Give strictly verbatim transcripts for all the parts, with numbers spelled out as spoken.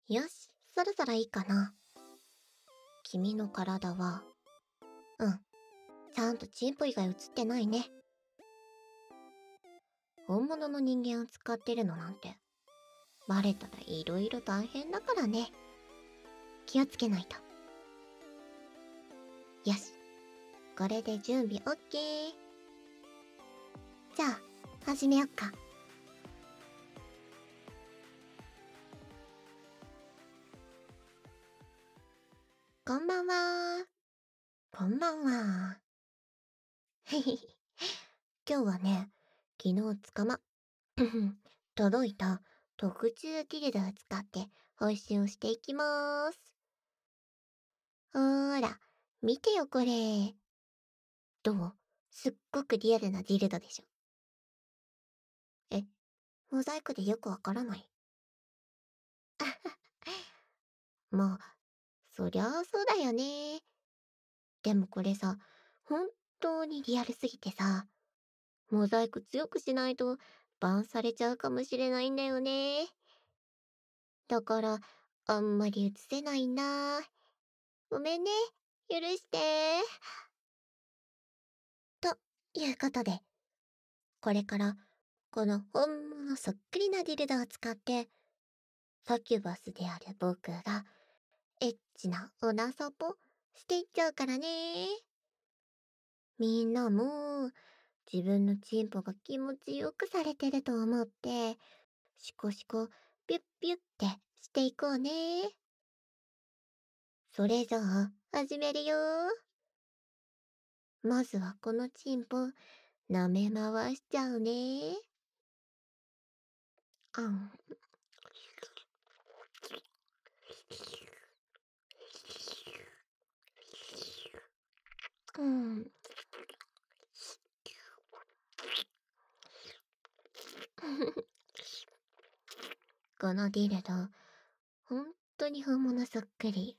よし、そろそろいいかな。君の体は、うん、ちゃんとチンポ以外映ってないね。本物の人間を使ってるのなんて、バレたらいろいろ大変だからね。気をつけないと。よし、これで準備 オーケー。じゃあ、始めよっか。こんばんは。こんばんは。へへへ。今日はね、昨日つかま、届いた特注ギルドを使って配信をしていきまーす。ほーら、見てよこれ。どう？すっごくリアルなディルドでしょ。え、モザイクでよくわからない。まあ、そりゃあそうだよね。でもこれさ、本当にリアルすぎてさ、モザイク強くしないとバンされちゃうかもしれないんだよね。だから、あんまり映せないんだ。ごめんね。許して。ということで、これからこの本物そっくりなディルドを使って、サキュバスである僕がエッチなおなそぽしていっちゃうからね。みんなも自分のチンポが気持ちよくされてると思って、シコシコピュッピュッってしていこうね。それじゃあ始めるよ。まずはこのチンポ舐め回しちゃうね。あん。うん。このディルド、ほんとに本物そっくり。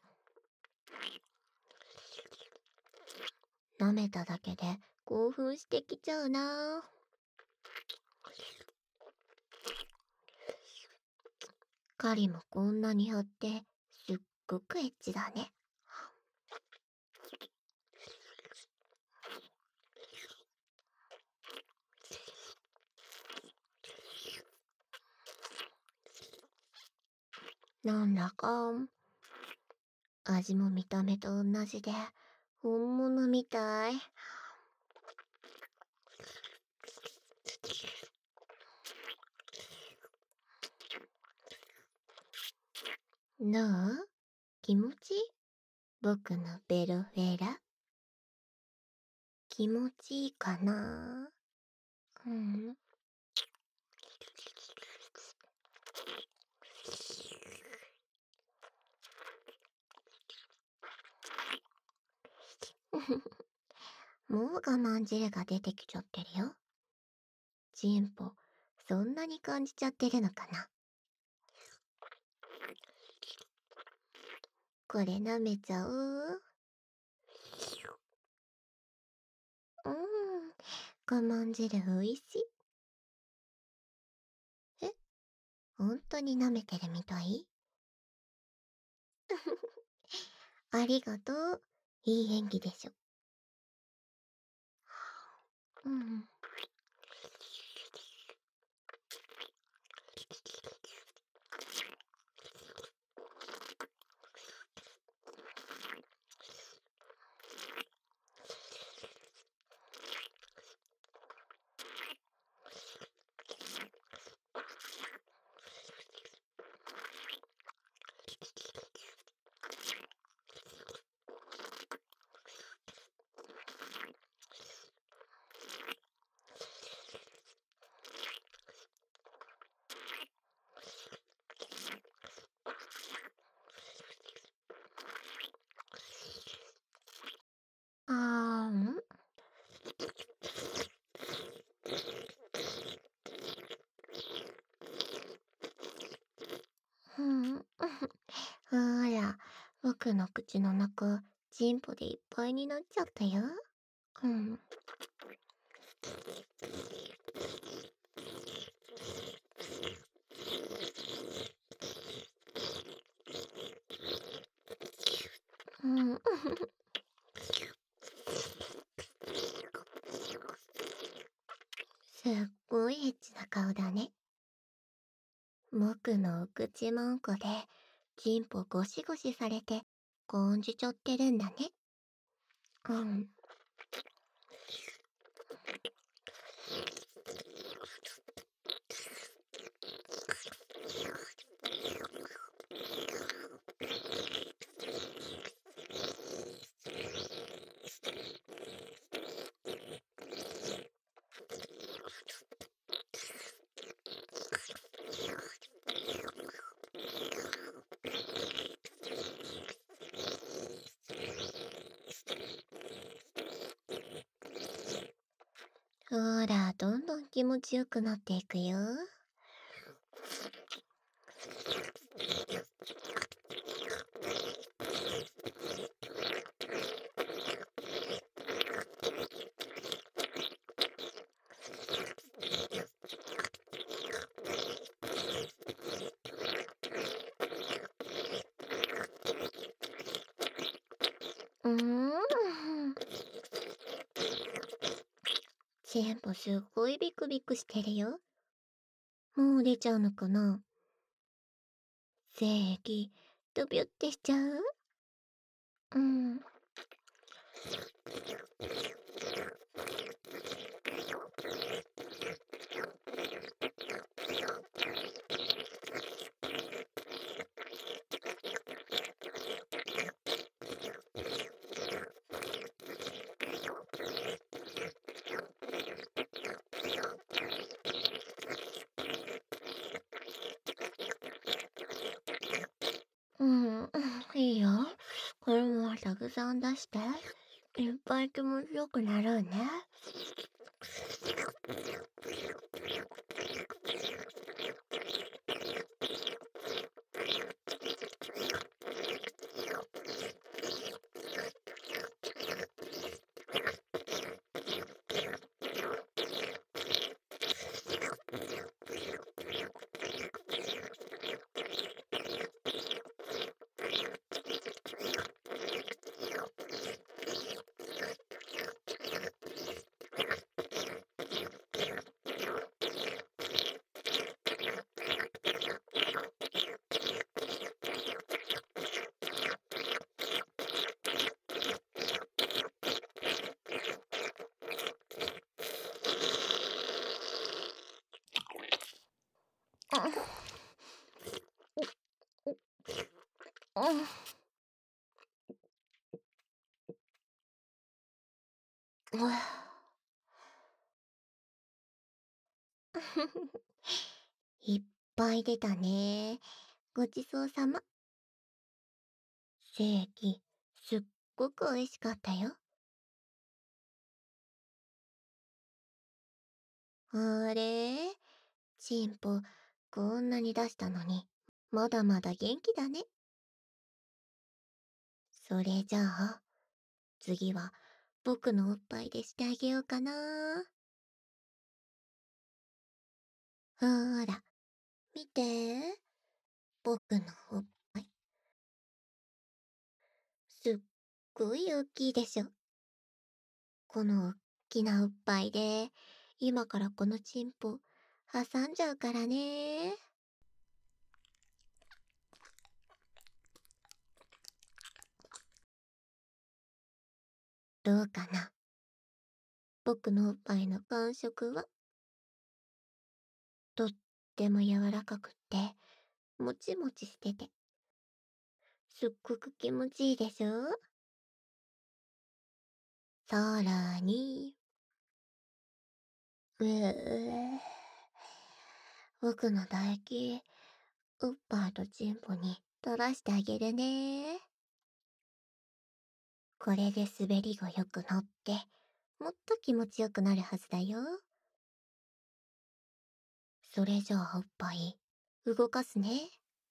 舐めただけで興奮してきちゃうな。狩りもこんなにあってすっごくエッチだね。なんだか味も見た目と同じで本物みたい。なあ、気持ちいい？僕のベロフェラ。気持ちいいかな？うん。もう我慢汁が出てきちゃってるよ。チンポ、そんなに感じちゃってるのかな。これ舐めちゃう？うん、我慢汁おいしい。え、ほんとに舐めてるみたい？ありがとう。いい演技でしょ。うん。あーん。うん。ほら、僕の口の中、チンポでいっぱいになっちゃったよ。うん。 顔だね。僕の口もんこで、チンポゴシゴシされて、感じちゃってるんだね。うん。ほら、どんどん気持ちよくなっていくよ。うーん。チンポすっごいビクビクしてるよ。もう出ちゃうのかな？正義、ドビュってしちゃう？うん。うん、いいよ。これもたくさん出して。いっぱい気持ちよくなるね。うん。いっぱい出たね。ごちそうさま。正義、すっごく美味しかったよ。あれ？チンポ、こんなに出したのに、まだまだ元気だね。それじゃあ、次は僕のおっぱいでしてあげようかな。ほーら、見て。僕のおっぱい。すっごい大きいでしょ。このおっきなおっぱいで、今からこのチンポ、挟んじゃうからね。どうかな？僕のおっぱいの感触は。とっても柔らかくって、もちもちしてて、すっごく気持ちいいでしょ？さらに、うぅ、僕の唾液、おっぱいとチンポに垂らしてあげるね。これで滑りが良くなって、もっと気持ちよくなるはずだよ。それじゃあおっぱい、動かすね。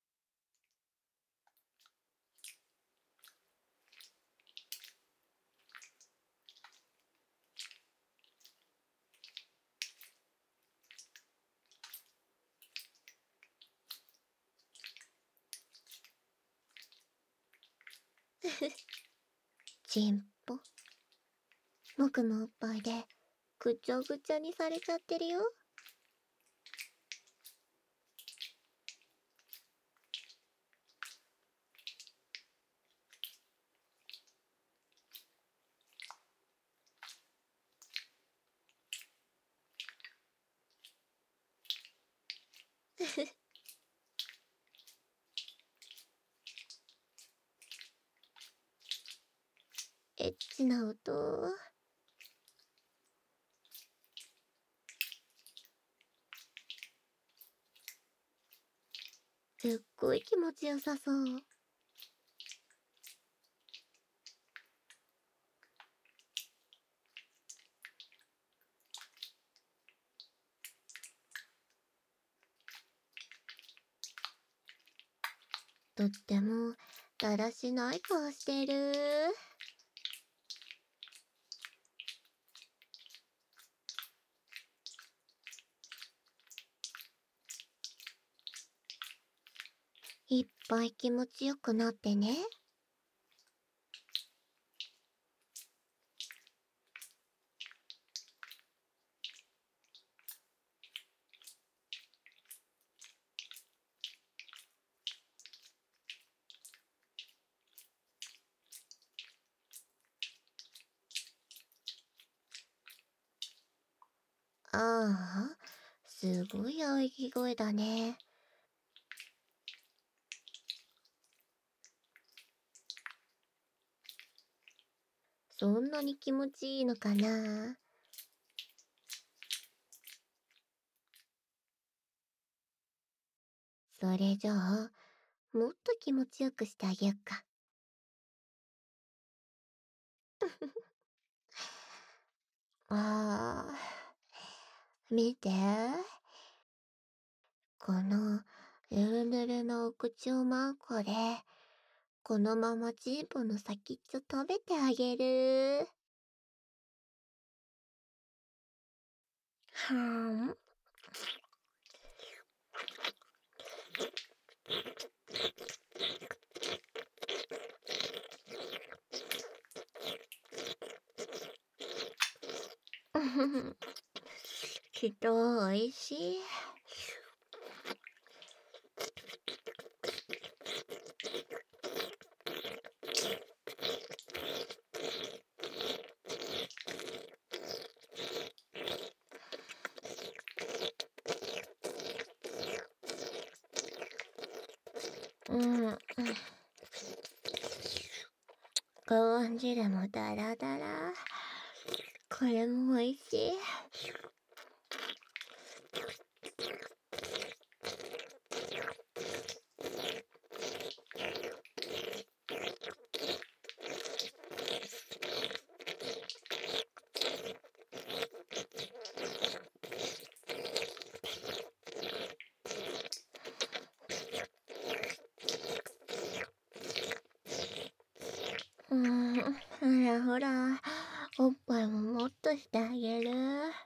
チンポ。僕のおっぱいで、ぐちゃぐちゃにされちゃってるよ。 エッチな音。すっごい気持ちよさそう。とってもだらしない顔してる。いっぱい気持ちよくなってね。ああ、すごい喘ぎ声だね。そんなに気持ちいいのかな。それじゃあ、もっと気持ちよくしてあげよっか。ああ、見て。この、ぬるぬるのお口をマンコで、このままチンポの先っちょ食べてあげる。はーん。うふふきっとおいしい。うん。ごん汁もダラダラ。これもおいしい。うん、ほらほら、おっぱいももっとしてあげる。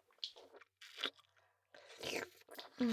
うん。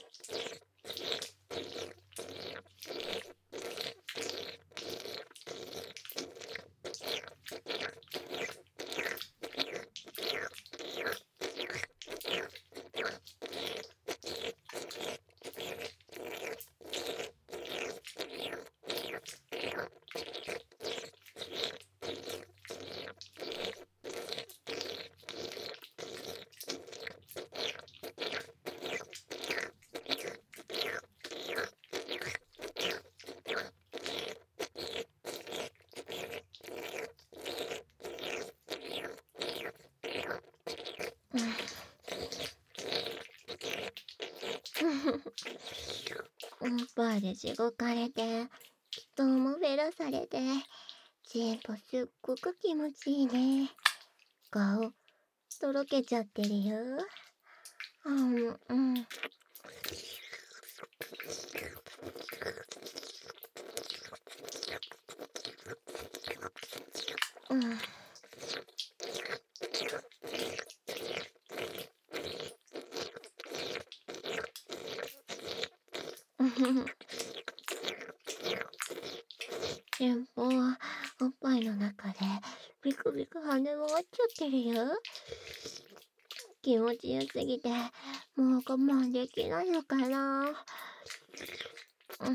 おっぱいでしごかれて、人もべらされて、チンポすっごく気持ちいいね。顔、とろけちゃってるよ。うん、うん。うん。うんふふ。チンポはおっぱいの中でビクビク跳ね回っちゃってるよ。気持ちよすぎて、もう我慢できないのかな。うん。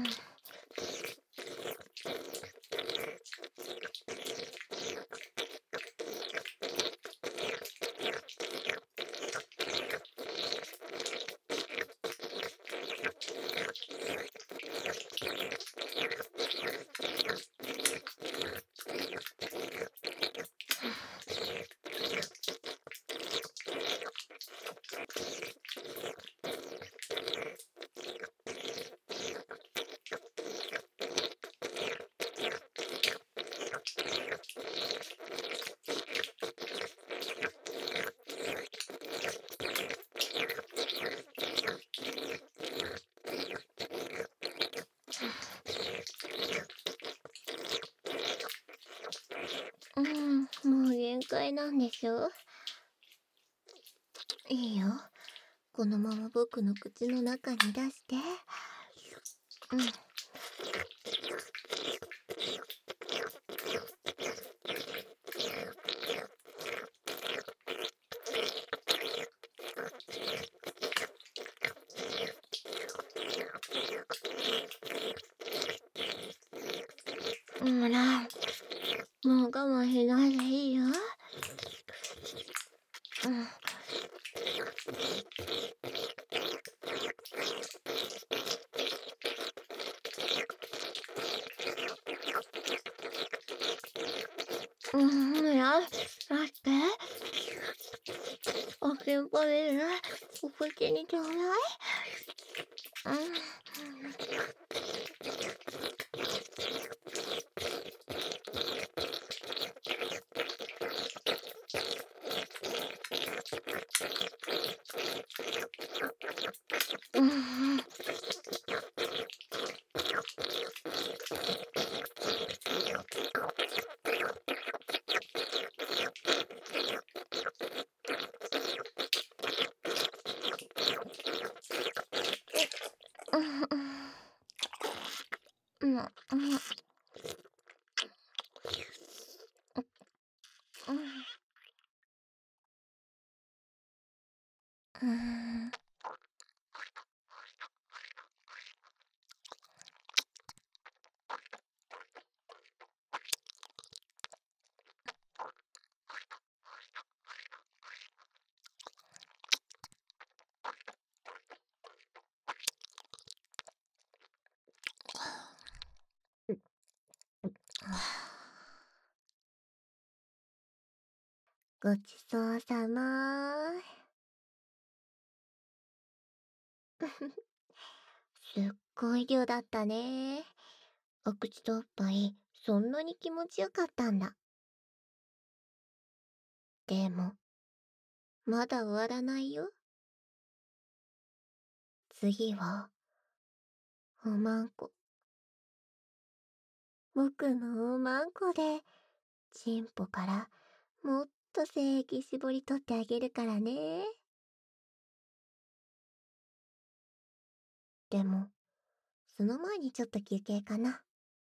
うん、もう限界なんでしょ？いいよ。このまま僕の口の中に出して。うん。ほら、もう我慢しないでいいよ。うん。うん、ほら、待って。開けっぱでね、お口にちょうだい。うん。うん。うん、うん、うん、うん、うん。ごちそうさま。すっごい量だったね。お口とおっぱい、そんなに気持ちよかったんだ。でも、まだ終わらないよ。次は、おまんこ。僕のおまんこで、チンポからもっと精液絞り取ってあげるからね。でも、その前にちょっと休憩かな。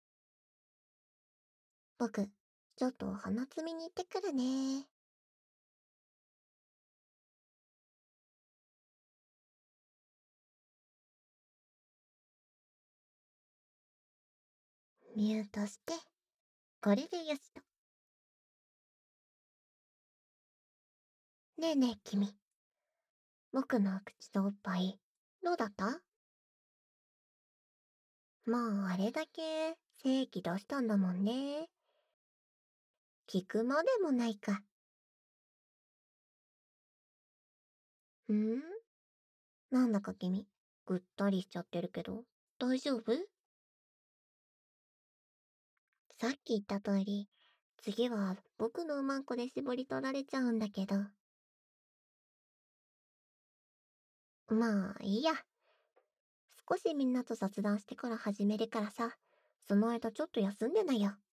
僕、ちょっと鼻つみに行ってくるね。ミュートして、これでよしと。ねえねえ君、僕の口とおっぱい、どうだった？まあ、あれだけ精液出したんだもんね。聞くまでもないか。ん？なんだか君、ぐったりしちゃってるけど、大丈夫？さっき言った通り、次は僕のうまんこで絞り取られちゃうんだけど。まあ、いいや。少しみんなと雑談してから始めるからさ、その間ちょっと休んでなよ。